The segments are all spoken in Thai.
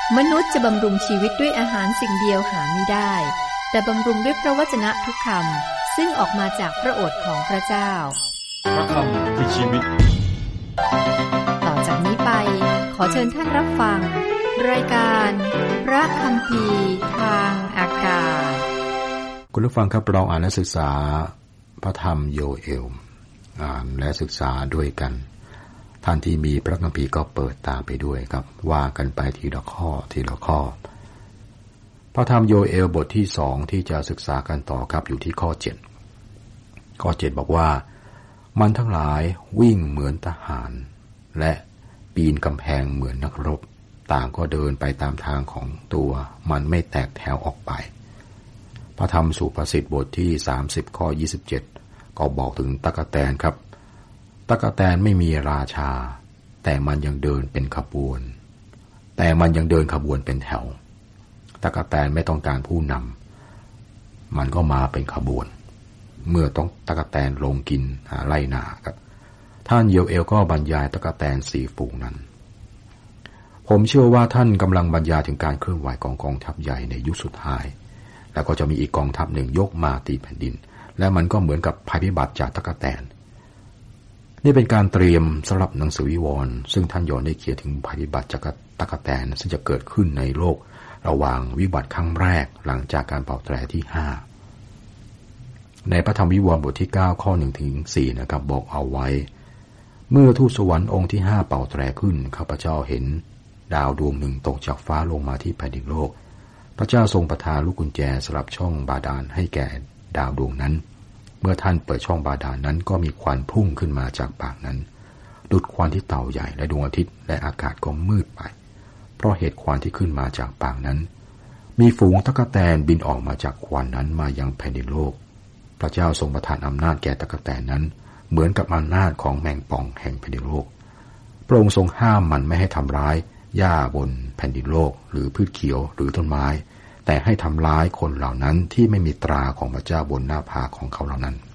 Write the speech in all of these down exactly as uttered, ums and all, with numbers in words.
มนุษย์จะบำรุงชีวิตด้วยอาหารสิ่งเดียวหาไม่ได้แต่บำรุงด้วยพระวจนะทุกคำซึ่งออกมาจากพระโอษฐ์ของพระเจ้าพระคำคือชีวิตต่อจากนี้ไปขอเชิญท่านรับฟังรายการพระคัมภีร์ทางอากาศคุณผู้ฟังครับเราอ่านและศึกษาพระธรรมโยเอลอ่านและศึกษาด้วยกันท่านที่มีพระคัมภีร์ก็เปิดตามไปด้วยครับว่ากันไปทีละข้อทีละข้อพระธรรมโยเอลบทที่สองที่จะศึกษากันต่อครับอยู่ที่ข้อเจ็ดข้อเจ็ดบอกว่ามันทั้งหลายวิ่งเหมือนทหารและปีนกำแพงเหมือนนักรบต่างก็เดินไปตามทางของตัวมันไม่แตกแถวออกไปพระธรรมสุภาษิตบทที่สามสิบข้อยี่สิบเจ็ดก็บอกถึงตั๊กแตนครับตั๊กแตนไม่มีราชาแต่มันยังเดินเป็นขบวนแต่มันยังเดินขบวนเป็นแถวตั๊กแตนไม่ต้องการผู้นำมันก็มาเป็นขบวนเมื่อต้องตั๊กแตนลงกินหาไร่นาครับท่านโยเอลก็บรรยายตั๊กแตนสี่ฝูงนั้นผมเชื่อว่าท่านกำลังบรรยายถึงการเคลื่อนไหวของกองทัพใหญ่ในยุคสุดท้ายแล้วก็จะมีอีกกองทัพหนึ่งยกมาตีแผ่นดินและมันก็เหมือนกับภัยพิบัติจากตั๊กแตนนี่เป็นการเตรียมสำหรับหนังสือวิวรณ์ซึ่งท่านยอห์นได้เขียนถึงภัยพิบัติจากตั๊กแตนซึ่งจะเกิดขึ้นในโลกระหว่างวิบัติครั้งแรกหลังจากการเป่าแตรที่ห้าในพระธรรมวิวรณ์บทที่เก้าข้อหนึ่งถึงสี่นะครับบอกเอาไว้เมื่อทูตสวรรค์องค์ที่ห้าเป่าแตรขึ้นข้าพเจ้าเห็นดาวดวงหนึ่งตกจากฟ้าลงมาที่แผ่นดินโลกพระเจ้าทรงประทานลูกกุญแจสำหรับช่องบาดาลให้แก่ดาวดวงนั้นเมื่อท่านเปิดช่องบาดาลนั้นก็มีควันพุ่งขึ้นมาจากปากนั้นดุจควันที่เต่าใหญ่และดวงอาทิตย์และอากาศก็มืดไปเพราะเหตุควันที่ขึ้นมาจากปากนั้นมีฝูงตั๊กแตนบินออกมาจากควันนั้นมายังแผ่นดินโลกพระเจ้าทรงประทานอำนาจแก่ตั๊กแตนนั้นเหมือนกับอำนาจของแมงป่องแห่งแผ่นดินโลกพระองค์ทรงห้ามมันไม่ให้ทำร้ายหญ้าบนแผ่นดินโลกหรือพืชเขียวหรือต้นไม้แต่ให้ทำร้ายคนเหล่านั้นที่ไม่มีตราของพระเจ้าบนหน้าผากของเขาเหล่านั้น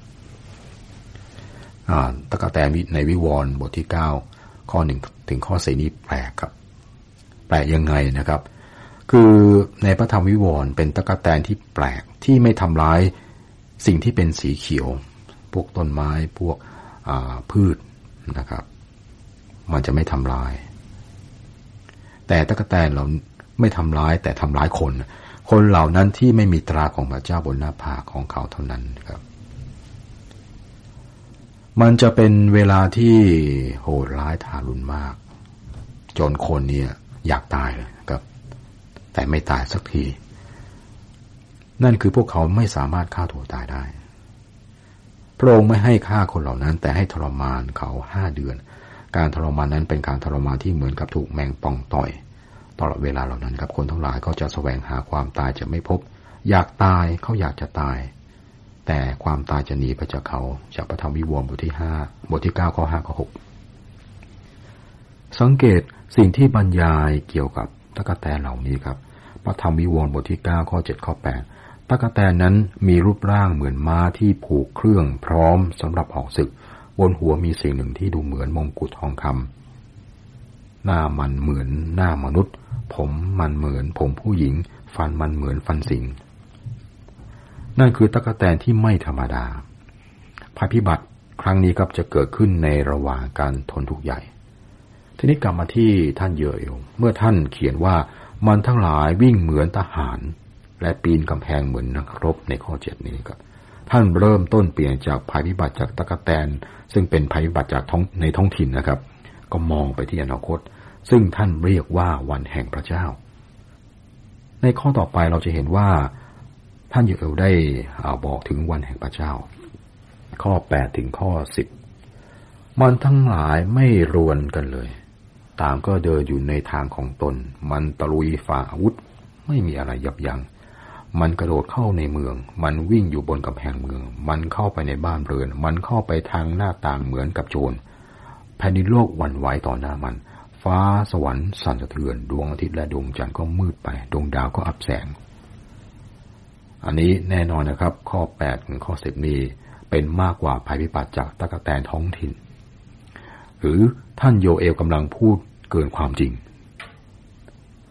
ตั๊กแตนในวิวรณ์บทที่เก้าข้อหนึ่งถึงข้อสี่นี้แปลกครับแปลกยังไงนะครับคือในพระธรรมวิวรณ์เป็นตั๊กแตนที่แปลกที่ไม่ทำร้ายสิ่งที่เป็นสีเขียวพวกต้นไม้พวกพืชนะครับมันจะไม่ทำลายแต่ตั๊กแตนเราไม่ทำร้ายแต่ทำร้ายคนคนเหล่านั้นที่ไม่มีตราของพระเจ้าบนหน้าผากของเขาเท่านั้นครับมันจะเป็นเวลาที่โหดร้ายทารุณมากจนคนเนี่ยอยากตายเลยครับแต่ไม่ตายสักทีนั่นคือพวกเขาไม่สามารถฆ่าตัวตายได้พระองค์ไม่ให้ฆ่าคนเหล่านั้นแต่ให้ทรมานเขาห้าเดือนการทรมานนั้นเป็นการทรมานที่เหมือนกับถูกแมงป่องต่อยตลอดเวลาเหล่านั้นครับคนทั้งหลายก็จะแสวงหาความตายจะไม่พบอยากตายเขาอยากจะตายแต่ความตายจะหนีไปจากเขาจากพระธรรมวิวรณ์บทที่ห้าบทที่เก้าข้อห้าข้อหกสังเกตสิ่งที่บรรยายเกี่ยวกับตั๊กแตนเหล่านี้ครับพระธรรมวิวรณ์บทที่เก้าข้อเจ็ดข้อแปดตั๊กแตนนั้นมีรูปร่างเหมือนม้าที่ผูกเครื่องพร้อมสำหรับออกศึกบนหัวมีสิ่งหนึ่งที่ดูเหมือนมงกุฎทองคำหน้ามันเหมือนหน้ามนุษย์ผมมันเหมือนผมผู้หญิงฟันมันเหมือนฟันสิงนั่นคือตั๊กแตนที่ไม่ธรรมดาภัยพิบัติครั้งนี้ครับจะเกิดขึ้นในระหว่างการทนทุกข์ใหญ่ทีนี้กลับมาที่ท่านโยเอลเมื่อท่านเขียนว่ามันทั้งหลายวิ่งเหมือนทหารและปีนกำแพงเหมือนนักรบในข้อเจ็ดนี้ครับท่านเริ่มต้นเปลี่ยนจากภัยพิบัติจากตั๊กแตนซึ่งเป็นภัยพิบัติจากท้องในท้องถิ่นนะครับก็มองไปที่อนาคตซึ่งท่านเรียกว่าวันแห่งพระเจ้าในข้อต่อไปเราจะเห็นว่าท่านโยเอลได้บอกถึงวันแห่งพระเจ้าข้อแปดถึงข้อสิบมันทั้งหลายไม่รวนกันเลยต่างก็เดินอยู่ในทางของตนมันตะลุยฝ่าอาวุธไม่มีอะไรยับยั้งมันกระโดดเข้าในเมืองมันวิ่งอยู่บนกำแพงเมืองมันเข้าไปในบ้านเรือนมันเข้าไปทางหน้าต่างเหมือนกับโจรแผ่นดินโลกหวั่นไหวต่อหน้ามันฟ้าสวรรค์สั่นสะเทือนดวงอาทิตย์และดวงจันทร์ก็มืดไปดวงดาวก็อับแสงอันนี้แน่นอนนะครับข้อแปดถึงข้อสิบนี้เป็นมากกว่าภัยพิบัติจากตั๊กแตนท้องถิ่นหรือท่านโยเอลกำลังพูดเกินความจริง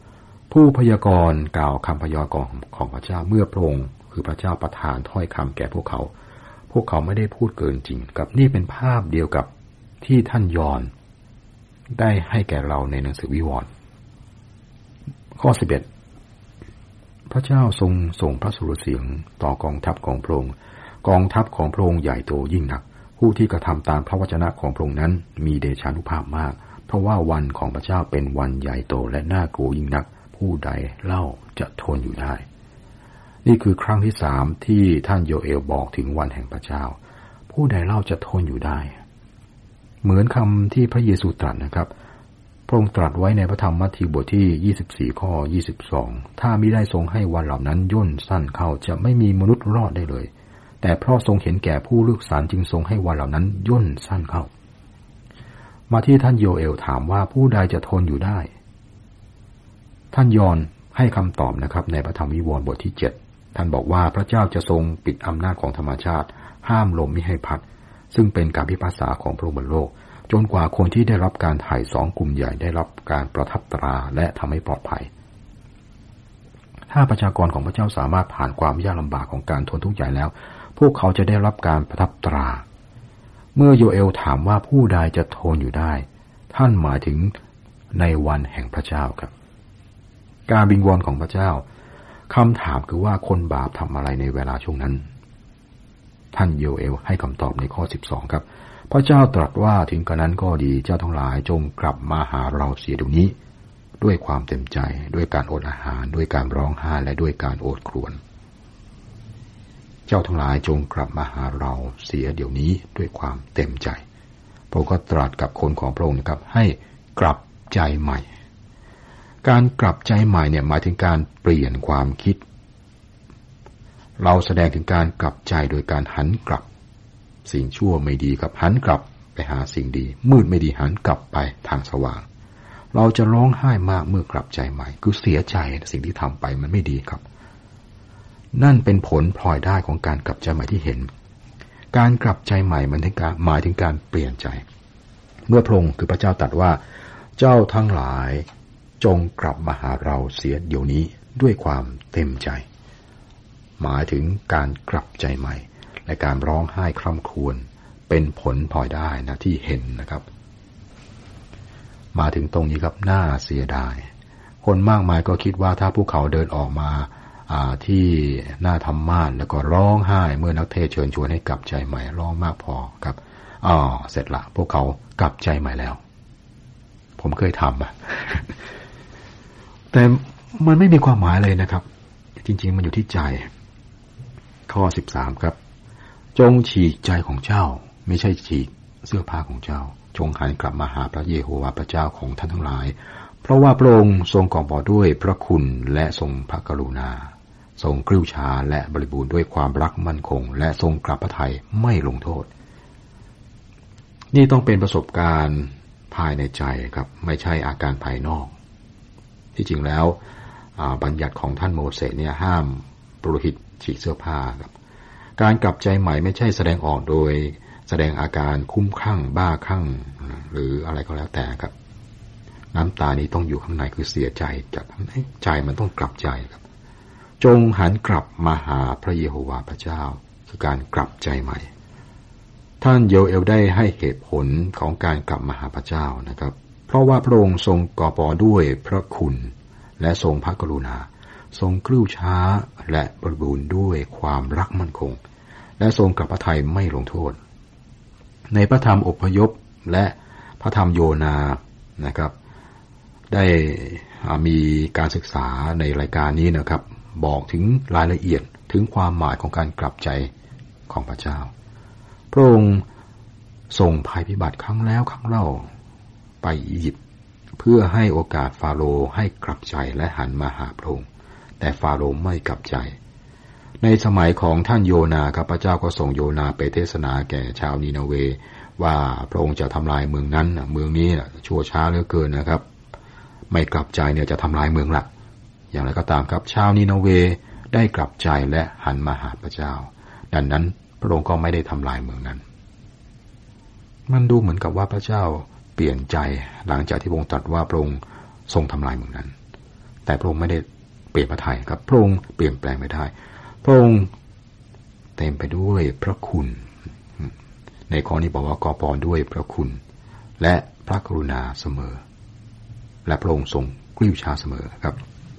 ผู้พยากรณ์กล่าวคำพยากรณ์ของพระเจ้าเมื่อพระองค์คือพระเจ้าประทานถ้อยคำแก่พวกเขาพวกเขาไม่ได้พูดเกินจริงกับนี่เป็นภาพเดียวกับที่ท่านยอห์นได้ให้แก่เราในหนังสือวิวรณ์ข้อสิบเอ็ดพระเจ้าทรงส่งพระสุรเสียงต่อกองทัพของพระองค์กองทัพของพระองค์ใหญ่โตยิ่งนักผู้ที่กระทำตามพระวจนะของพระองค์นั้นมีเดชานุภาพมากเพราะว่าวันของพระเจ้าเป็นวันใหญ่โตและน่ากลัวยิ่งนักผู้ใดเล่าจะทนอยู่ได้นี่คือครั้งที่สามที่ท่านโยเอลบอกถึงวันแห่งพระเจ้าผู้ใดเล่าจะทนอยู่ได้เหมือนคำที่พระเยซูตรัสนะครับพระองค์ตรัสไว้ในพระธรรมมัทธิวบทที่ยี่สิบสี่ข้อยี่สิบสองถ้ามิได้ทรงให้วันเหล่านั้นย่นสั้นเข้าจะไม่มีมนุษย์รอดได้เลยแต่เพราะทรงเห็นแก่ผู้เลือกสรรจึงทรงให้วันเหล่านั้นย่นสั้นเข้ามาที่ท่านโยเอลถามว่าผู้ใดจะทนอยู่ได้ท่านยอห์นให้คำตอบนะครับในพระธรรมวิวรณ์บทที่เจ็ดท่านบอกว่าพระเจ้าจะทรงปิดอำนาจของธรรมชาติห้ามลมมิให้พัดซึ่งเป็นการพิพากษาของพระองค์บนโลกจนกว่าคนที่ได้รับการไถ่สองกลุ่มใหญ่ได้รับการประทับตราและทำให้ปลอดภัยถ้าประชากรของพระเจ้าสามารถผ่านความยากลำบากของการทนทุกข์ใหญ่แล้วพวกเขาจะได้รับการประทับตราเมื่อโยเอลถามว่าผู้ใดจะทนอยู่ได้ท่านหมายถึงในวันแห่งพระเจ้าครับการวิงวอนของพระเจ้าคำถามคือว่าคนบาปทำอะไรในเวลาช่วงนั้นท่านโยเอลให้คำตอบในข้อสิบสองครับพระเจ้าตรัสว่าถึงกระนั้นก็ดีเจ้าทั้งหลายจงกลับมาหาเราเสียเดี๋ยวนี้ด้วยความเต็มใจด้วยการอดอาหารด้วยการร้องไห้และด้วยการโอดครวญเจ้าทั้งหลายจงกลับมาหาเราเสียเดี๋ยวนี้ด้วยความเต็มใจพระองค์ก็ตรัสกับคนของพระองค์นะครับให้กลับใจใหม่การกลับใจใหม่เนี่ยหมายถึงการเปลี่ยนความคิดเราแสดงถึงการกลับใจโดยการหันกลับสิ่งชั่วไม่ดีครับหันกลับไปหาสิ่งดีมืดไม่ดีหันกลับไปทางสว่างเราจะร้องไห้มากเมื่อกลับใจใหม่คือเสียใจสิ่งที่ทำไปมันไม่ดีครับนั่นเป็นผลพลอยได้ของการกลับใจใหม่ที่เห็นการกลับใจใหม่มันถึงการหมายถึงการเปลี่ยนใจเมื่อพระองค์คือพระเจ้าตรัสว่าเจ้าทั้งหลายจงกลับมาหาเราเสียเดี๋ยวนี้ด้วยความเต็มใจหมายถึงการกลับใจใหม่และการร้องไห้คร่ำครวญเป็นผลพลอยได้นะที่เห็นนะครับมาถึงตรงนี้ครับน่าเสียดายคนมากมายก็คิดว่าถ้าพวกเขาเดินออกมาที่หน้าธรรมาสน์แล้วก็ร้องไห้เมื่อนักเทศเชิญชวนให้กลับใจใหม่ร้องมากพอครับอ๋อเสร็จละพวกเขากลับใจใหม่แล้วผมเคยทำอะ แต่มันไม่มีความหมายเลยนะครับจริงๆมันอยู่ที่ใจข้อสิบสามครับจงฉีกใจของเจ้าไม่ใช่ฉีกเสื้อผ้าของเจ้าจงหันกลับมาหาพระเยโฮวาห์พระเจ้าของท่านทั้งหลายเพราะว่าพระองค์ทรงกอบบ่อด้วยพระคุณและทรงพระกรุณาทรงกริ้วชาและบริบูรณ์ด้วยความรักมั่นคงและทรงกลับพระทัยไม่ลงโทษนี่ต้องเป็นประสบการณ์ภายในใจครับไม่ใช่อาการภายนอกที่จริงแล้วบัญญัติของท่านโมเสสเนี่ยห้ามปุโรหิตฉีกเสื้อผ้าครับการกลับใจใหม่ไม่ใช่แสดงออกโดยแสดงอาการคุ้มคลั่งบ้าคลั่งหรืออะไรก็แล้วแต่ครับน้ำตานี้ต้องอยู่ข้างในคือเสียใจจากใจมันต้องกลับใจครับจงหันกลับมาหาพระเยโฮวาห์พระเจ้าคือการกลับใจใหม่ท่านโยเอลได้ให้เหตุผลของการกลับมาหาพระเจ้านะครับเพราะว่าพระองค์ทรงกอบอด้วยพระคุณและทรงพระกรุณาทรงกริ้วช้าและบริบูรณ์ด้วยความรักมั่นคงและทรงกลับพระทัยไม่ลงโทษในพระธรรมอพยพและพระธรรมโยนานะครับได้มีการศึกษาในรายการนี้นะครับบอกถึงรายละเอียดถึงความหมายของการกลับใจของพระเจ้าพระองค์ส่งภัยพิบัติครั้งแล้วครั้งเล่าไปอียิปต์เพื่อให้โอกาสฟาโรห์ให้กลับใจและหันมาหาพระองค์แต่ฟาโรห์ไม่กลับใจในสมัยของท่านโยนาครับพระเจ้าก็ส่งโยนาไปเทศนาแก่ชาวนีนาเวว่าพระองค์จะทำลายเมืองนั้นเมืองนี้ชั่วช้าเหลือเกินนะครับไม่กลับใจเนี่ยจะทำลายเมืองละอย่างไรก็ตามครับชาวนีนาเวได้กลับใจและหันมาหาพระเจ้าดังนั้นพระองค์ก็ไม่ได้ทำลายเมืองนั้นมันดูเหมือนกับว่าพระเจ้าเปลี่ยนใจหลังจากที่พระองค์ตรัสว่าพระองค์ทรงทำลายเมืองนั้นแแต่พระองค์ไม่ได้เปลี่ยนพระทัยครับพระองค์เปลี่ยนแปลงไม่ได้พระองค์เต็มไปด้วยพระคุณในข้อนี้บอกว่ากปด้วยพระคุณและพระกรุณาเสมอและพระองค์ทรงกลิ้วช้าเสมอครับ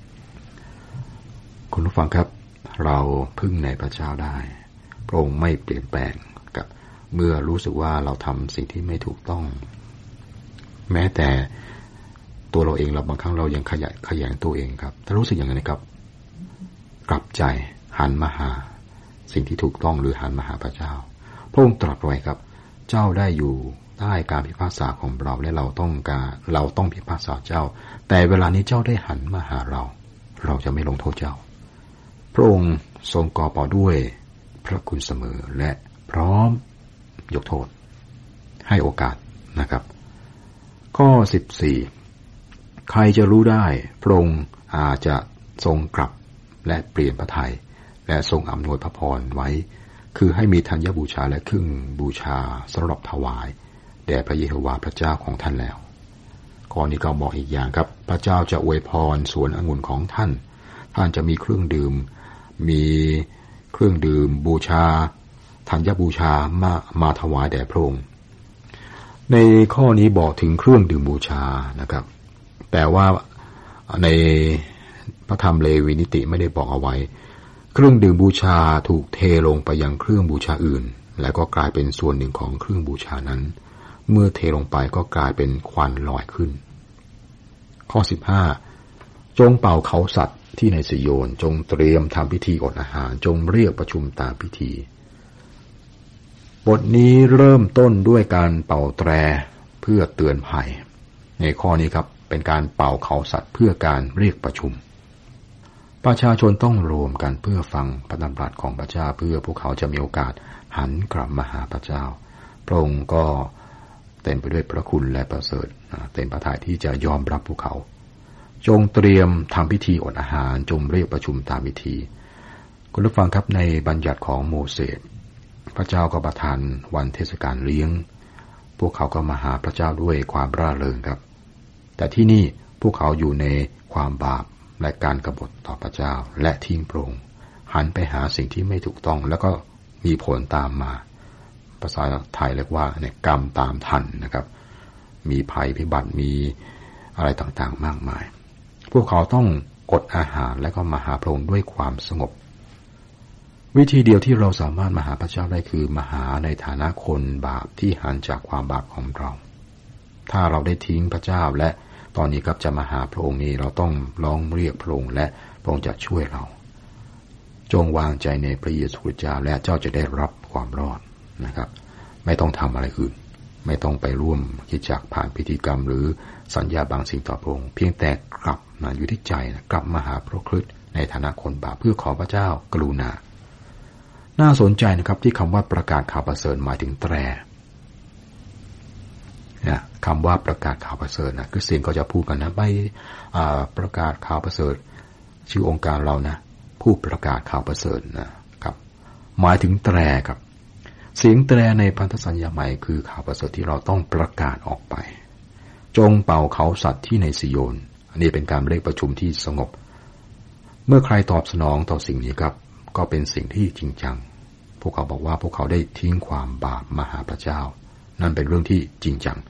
คุณผู้ฟังครับเราพึ่งในพระเจ้าได้พระองค์ไม่เปลี่ยนแปลงกับเมื่อรู้สึกว่าเราทำสิ่งที่ไม่ถูกต้องแม้แต่ตัวเราเองเราบางครั้งเรายังขยะขยงตัวเองครับถ้ารู้สึกอย่างนั้นนะครับกลับใจหันมาหาสิ่งที่ถูกต้องหรือหันมาหาพระเจ้าพระองค์ตรัสไว้ครับเจ้าได้อยู่ใต้การพิพากษาของเราและเราต้องการเราต้องพิพากษาเจ้าแต่เวลานี้เจ้าได้หันมาหาเราเราจะไม่ลงโทษเจ้าพระองค์ทรงก่อป่อด้วยพระคุณเสมอและพร้อมยกโทษให้โอกาสนะครับข้อสิบสี่ใครจะรู้ได้พระองค์อาจจะทรงกลับและเปลี่ยนพระทัยและทรงอำนวยพระพรไว้คือให้มีธัญบูชาและเครื่องบูชาสำหรับถวายแด่พระเยโฮวาห์พระเจ้าของท่านแล้วข้อนี้ก็บอกอีกอย่างครับพระเจ้าจะอวยพรสวนองุ่นของท่านท่านจะมีเครื่องดื่มมีเครื่องดื่มบูชาธัญบูชามามาถวายแด่พระองค์ในข้อนี้บอกถึงเครื่องดื่มบูชานะครับแต่ว่าในพระธรรมเลวีนิติไม่ได้บอกเอาไว้เครื่องดื่มบูชาถูกเทลงไปยังเครื่องบูชาอื่นและก็กลายเป็นส่วนหนึ่งของเครื่องบูชานั้นเมื่อเทลงไปก็กลายเป็นควันลอยขึ้นข้อสิบห้าจงเป่าเขาสัตว์ที่ในสิโยนจงเตรียมทำพิธีอดอาหารจงเรียกประชุมตามพิธีบทนี้เริ่มต้นด้วยการเป่าแตรเพื่อเตือนภัยในข้อนี้ครับเป็นการเป่าเขาสัตว์เพื่อการเรียกประชุมประชาชนต้องรวมกันเพื่อฟังพระดำรัสของพระเจ้าเพื่อพวกเขาจะมีโอกาสหันกลับมาหาพระเจ้าพระองค์ก็เต็มไปด้วยพระคุณและประเสริฐเต็มพระทัยที่จะยอมรับพวกเขาจงเตรียมทำพิธีอดอาหารจงเรียกประชุมตามพิธีคุณผู้ฟังครับในบัญญัติของโมเสสพระเจ้าก็ประทานวันเทศกาลเลี้ยงพวกเขาก็มาหาพระเจ้าด้วยความร่าเริงครับแต่ที่นี่พวกเขาอยู่ในความบาปและการกบฏต่อพระเจ้าและทิ้งพระองค์หันไปหาสิ่งที่ไม่ถูกต้องแล้วก็มีผลตามมาภาษาไทยเรียกว่าเนี่ยกรรมตามทันนะครับมีภัยพิบัติมีอะไรต่างๆมากมายพวกเขาต้องอดอาหารและก็มาหาพระองค์ด้วยความสงบวิธีเดียวที่เราสามารถมาหาพระเจ้าได้คือมาหาในฐานะคนบาปที่หันจากความบาปของเราถ้าเราได้ทิ้งพระเจ้าและตอนนี้ครับจะมาหาพระองค์นี้เราต้องร้องเรียกพระองค์และพระองค์จะช่วยเราจงวางใจในพระเยซูคริสต์เจ้าและเจ้าจะได้รับความรอดนะครับไม่ต้องทำอะไรอื่นไม่ต้องไปร่วมคิดจักผ่านพิธีกรรมหรือสัญญาบางสิ่งต่อพระองค์เพียงแต่กลับมาอยู่ที่ใจนะกลับมาหาพระคริสต์ในฐานะคนบาปเพื่อขอพระเจ้ากรุณาน่าสนใจนะครับที่คำว่าประกาศข่าวประเสริฐหมายถึงแตรนะคำว่าประกาศข่าวประเสริฐนะคริสเตียนก็จะพูดกันนะไปประกาศข่าวประเสริฐชื่อองค์การเรานะผู้ประกาศข่าวประเสริฐนะครับหมายถึงแตรครับเสียงแตรในพันธสัญญาใหม่คือข่าวประเสริฐที่เราต้องประกาศออกไปจงเป่าเขาสัตว์ที่ในสิโยนอันนี้เป็นการเรียกประชุมที่สงบเมื่อใครตอบสนองต่อสิ่งนี้ครับก็เป็นสิ่งที่จริงจังพวกเขาบอกว่าพวกเขาได้ทิ้งความบาปมาหาพระเจ้านั่นเป็นเรื่องที่จริงจัง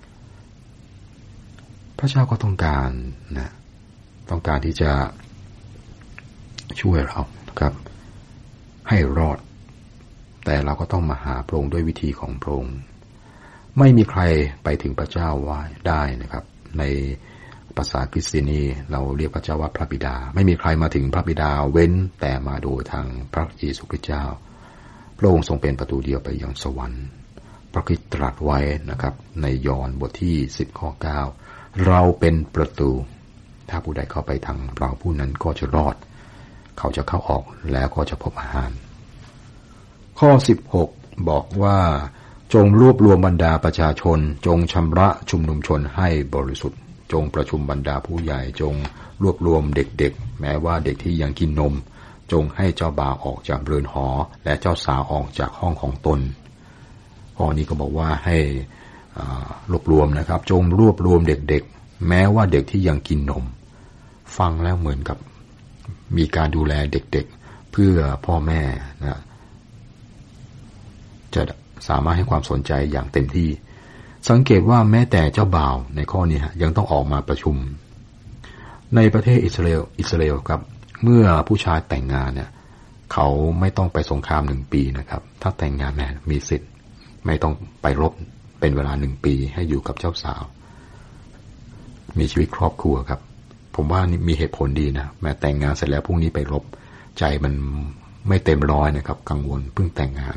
พระเจ้าก็ต้องการนะต้องการที่จะช่วยเราครับให้รอดแต่เราก็ต้องมาหาพระองค์ด้วยวิธีของพระองค์ไม่มีใครไปถึงพระเจ้าว่าได้นะครับในภาษาคริสเตียนีเราเรียกพระเจ้าว่าพระบิดาไม่มีใครมาถึงพระบิดาเว้นแต่มาโดยทางพระเยซูคริสต์เจ้าพระองค์ทรงเป็นประตูเดียวไปยังสวรรค์พระคริสต์ตรัสไว้นะครับในยอห์นบทที่สิบข้อเก้าเราเป็นประตูถ้าผู้ใดเข้าไปทางเราผู้นั้นก็จะรอดเขาจะเข้าออกแล้วก็จะพบอาหารข้อสิบหกบอกว่าจงรวบรวมบรรดาประชาชนจงชำระชุมนุมชนให้บริสุทธิ์จงประชุมบรรดาผู้ใหญ่จงรวบรวมเด็กๆแม้ว่าเด็กที่ยังกินนมจงให้เจ้าบ่าวออกจากเรือนหอและเจ้าสาวออกจากห้องของตนข้อนี้ก็บอกว่าให้รวบรวมนะครับจงรวบรวมเด็กๆแม้ว่าเด็กที่ยังกินนมฟังแล้วเหมือนกับมีการดูแลเด็กๆเพื่อพ่อแม่นะจะสามารถให้ความสนใจอย่างเต็มที่สังเกตว่าแม้แต่เจ้าบ่าวในข้อนี้ยังต้องออกมาประชุมในประเทศอิสราเอลอิสราเอลครับเมื่อผู้ชายแต่งงานเนี่ยเขาไม่ต้องไปสงครามหนึ่งปีนะครับถ้าแต่งงานแม่มีสิทธิ์ไม่ต้องไปรบเป็นเวลาหนึ่งปีให้อยู่กับเจ้าสาวมีชีวิตครอบครัวครับผมว่านี่มีเหตุผลดีนะแม้แต่งงานเสร็จแล้วพรุ่งนี้ไปรบใจมันไม่เต็มร้อยนะครับกังวลเพิ่งแต่งงาน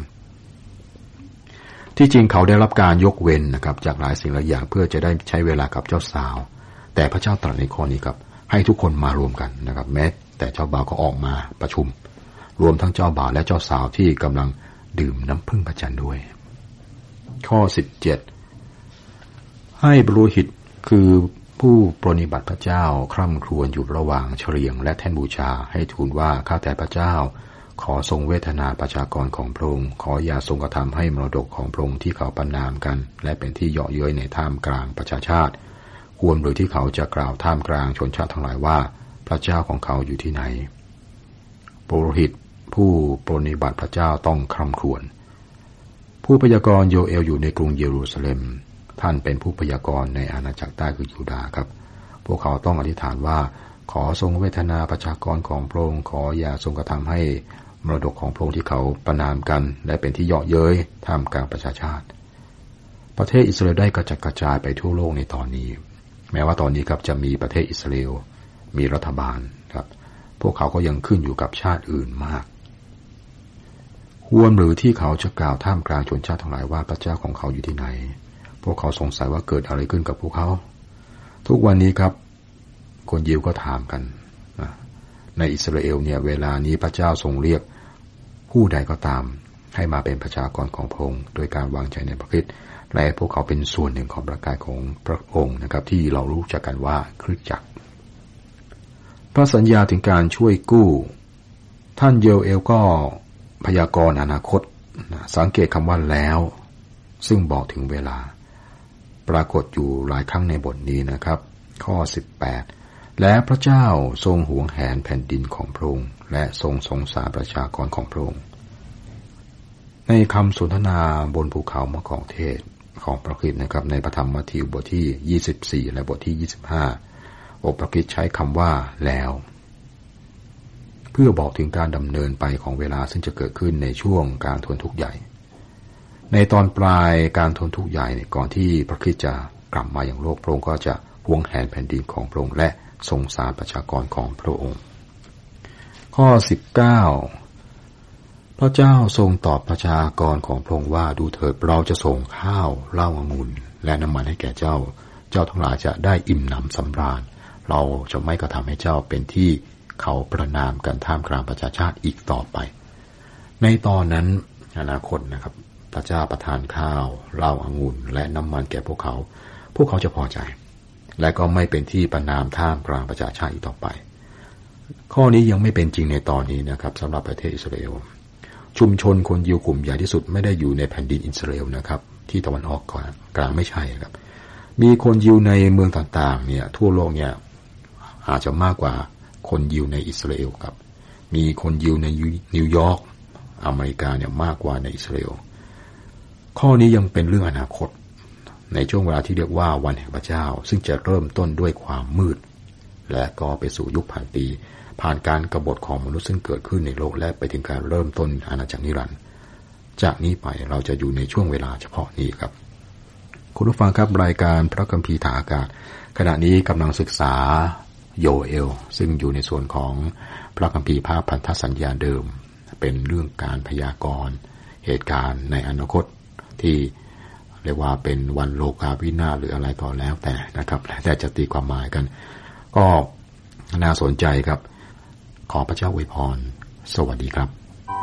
ที่จริงเขาได้รับการยกเว้นนะครับจากหลายสิ่งหลายอย่างเพื่อจะได้ใช้เวลากับเจ้าสาวแต่พระเจ้าตรัสในข้อนี้ครับให้ทุกคนมารวมกันนะครับแม้แต่เจ้าบ่าวก็ออกมาประชุมรวมทั้งเจ้าบ่าวและเจ้าสาวที่กำลังดื่มน้ำผึ้งพระจันทร์ด้วยข้อสิบเจ็ดให้ปุโรหิตคือผู้ปรนนิบัติพระเจ้าคร่ำครวญอยู่ระหว่างเฉลียงและแท่นบูชาให้ทูลว่าข้าแต่พระเจ้าขอทรงเวทนาประชากรของพระองค์ขออย่าทรงกระทำให้มรดกของพระองค์ที่เขาประนามกันและเป็นที่เยาะเย้ยในท่ามกลางประชาชาติควรหรือที่เขาจะกล่าวท่ามกลางชนชาติทั้งหลายว่าพระเจ้าของเขาอยู่ที่ไหนปุโรหิตผู้ปรนนิบัติพระเจ้าต้องคร่ำครวญผู้พยากรณ์โยเอลอยู่ในกรุงเยรูซาเล็มท่านเป็นผู้พยากรณ์ในอาณาจักรใต้คือยูดาห์ครับพวกเขาต้องอธิษฐานว่าขอทรงเวทนาประชากรของพระองค์ขออย่าทรงกระทำให้มรดกของพระองค์ที่เขาประนามกันและเป็นที่เยาะเย้ยท่ามกลางประชาชาติประเทศอิสราเอลได้กระจัดกระจายไปทั่วโลกในตอนนี้แม้ว่าตอนนี้ครับจะมีประเทศอิสราเอลมีรัฐบาลครับพวกเขาก็ยังขึ้นอยู่กับชาติอื่นมากควรหรือที่เขาจะกล่าวท่ามกลางชนชาติทั้งหลายว่าพระเจ้าของเขาอยู่ที่ไหนพวกเขาสงสัยว่าเกิดอะไรขึ้นกับพวกเขาทุกวันนี้ครับคนยิวก็ถามกันในอิสราเอลเนี่ยเวลานี้พระเจ้าทรงเรียกผู้ใดก็ตามให้มาเป็นประชากรของพระองค์โดยการวางใจในพระคริสต์และพวกเขาเป็นส่วนหนึ่งของพระกายของพระองค์นะครับที่เรารู้จักกันว่าคริสตจักรพระสัญญาถึงการช่วยกู้ท่านโยเอลก็พยากรณ์อนาคตสังเกตคำว่าแล้วซึ่งบอกถึงเวลาปรากฏอยู่หลายครั้งในบทนี้นะครับข้อสิบแปดและพระเจ้าทรงหวงแหนแผ่นดินของพระองค์และทรงสงสารประชากรของพระองค์ในคำสนทนาบนภูเขามะกอกเทศของพระคริสต์นะครับในพระธรรมมัทธิวบทที่ยี่สิบสี่และบทที่ยี่สิบห้าองค์พระคริสต์ใช้คำว่าแล้วเพื่อบอกถึงการดำเนินไปของเวลาซึ่งจะเกิดขึ้นในช่วงการทนทุกข์ใหญ่ในตอนปลายการทนทุกข์ใหญ่ก่อนที่พระคริสต์จะกลับมาอย่างโลกพระองค์ก็จะหวงแหนแผ่นดินของพระองค์และทรงสารประชากรของพระองค์ข้อสิบเก้าพระเจ้าทรงตอบประชากรของพระองค์ว่าดูเถิดเราจะส่งข้าวเหล้าองุ่นและน้ำมันให้แก่เจ้าเจ้าทั้งหลายจะได้อิ่มหนำสำราญเราจะไม่กระทำให้เจ้าเป็นที่เขาประนามกันท่ามกลางประชาชาติอีกต่อไปในตอนนั้นอนาคตนะครับพระเจ้าประทานข้าวเหล้าองุ่นและน้ำมันแก่พวกเขาพวกเขาจะพอใจและก็ไม่เป็นที่ประนามท่ามกลางประชาชาติอีกต่อไปข้อนี้ยังไม่เป็นจริงในตอนนี้นะครับสำหรับประเทศอิสราเอลชุมชนคนยิวกลุ่มใหญ่ที่สุดไม่ได้อยู่ในแผ่นดินอิสราเอลนะครับที่ตะวันออกกลางไม่ใช่ครับมีคนยิวในเมืองต่างๆเนี่ยทั่วโลกเนี่ยอาจจะมากกว่าคนยิวในอิสราเอลครับมีคนยิวในนิวยอร์กอเมริกาเนี่ยมากกว่าในอิสราเอลข้อนี้ยังเป็นเรื่องอนาคตในช่วงเวลาที่เรียกว่าวันแห่งพระเจ้าซึ่งจะเริ่มต้นด้วยความมืดและก็ไปสู่ยุคพันปีผ่านการกบฏของมนุษย์ซึ่งเกิดขึ้นในโลกและไปถึงการเริ่มต้นอาณาจักรนิรันดร์จากนี้ไปเราจะอยู่ในช่วงเวลาเฉพาะนี้ครับคุณผู้ฟังครับรายการพระคัมภีร์ทางอากาศขณะนี้กำลังศึกษาโยเอลซึ่งอยู่ในส่วนของพระคัมภีร์ภาพพันธสัญญาเดิมเป็นเรื่องการพยากรณ์เหตุการณ์ในอนาคตที่เรียกว่าเป็นวันโลกาวินาศหรืออะไรก็แล้วแต่นะครับแต่จะตีความหมายกันก็น่าสนใจครับขอพระเจ้าอวยพรสวัสดีครับ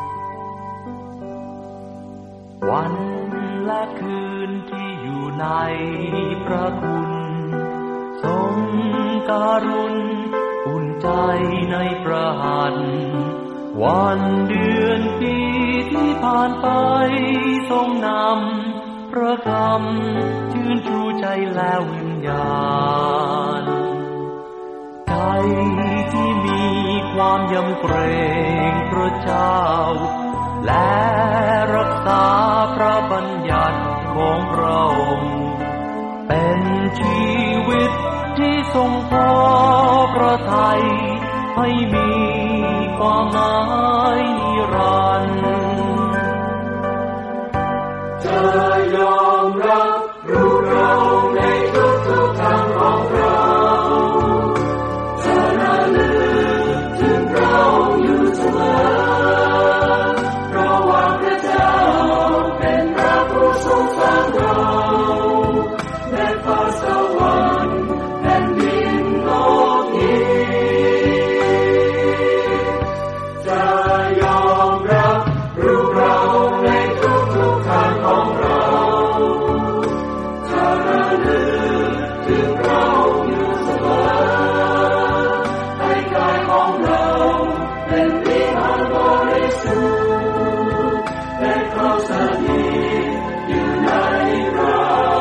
วันและคืนที่อยู่ในพระคุณทรงการุณอุ่นใจในพระหัตถ์วันเดือนปีที่ผ่านไปทรงนำพระคำชื่นชูใจและวิญญาณใจำเกรงพระเจ้าและรักษาพระบัญญัติของพระองค์เป็นชีวิตที่ทรงพอพระทัยให้มีความหมายนิรันดร์จะยอมรับรู้เราในทุกทุกทางของเราจะระลึกถึงเราอยู่เสมอเพราะว่าพระเจ้าเป็นพระผู้ทรงสร้างเราและฟ้าสวรรค์แผ่นดินโลกนี้จะยอมรับรู้เราในทุกทุกทางของเราจะระลึกถึงเราอยู่เสมอให้กายของเราเป็นวิหารบริสุทธิ์และเข้าสถิตอยู่ในพระ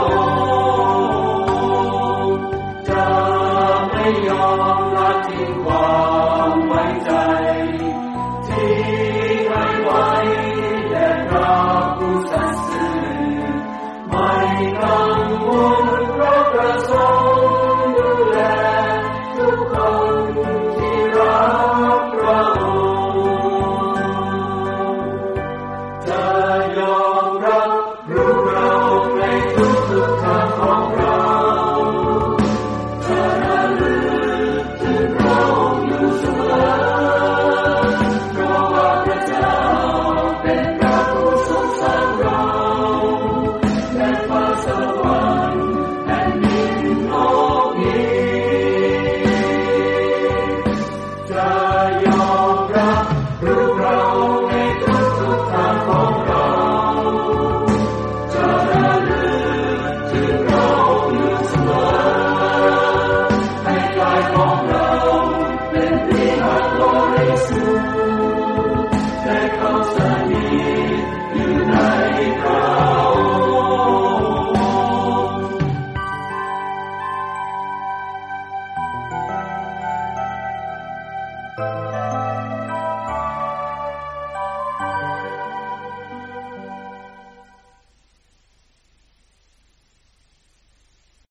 องค์จะไม่ยอมละทิ้งความไว้ใจที่ให้ไว้แด่พระผู้สัตย์ซื่อไม่กังวลเพราะประสงค์ดูแลทุกคนที่รักพระองค์จะยอมรับรู้เราในทุกทุกทางของเราจะระลึกถึงเราอยู่เสมอเพราะว่าพระเจ้าเป็นพระผู้ทรงสร้างเราและฟ้าสวรรค์แผ่นดินโลกนี้จะยอมรับรู้เราในทุกทุกทางของเราจะระลึกถึงเราอยู่เสมอให้กายของเราเป็นวิหารบริสุทธิ์และเข้าสถิตอยู่ในพระองค์ข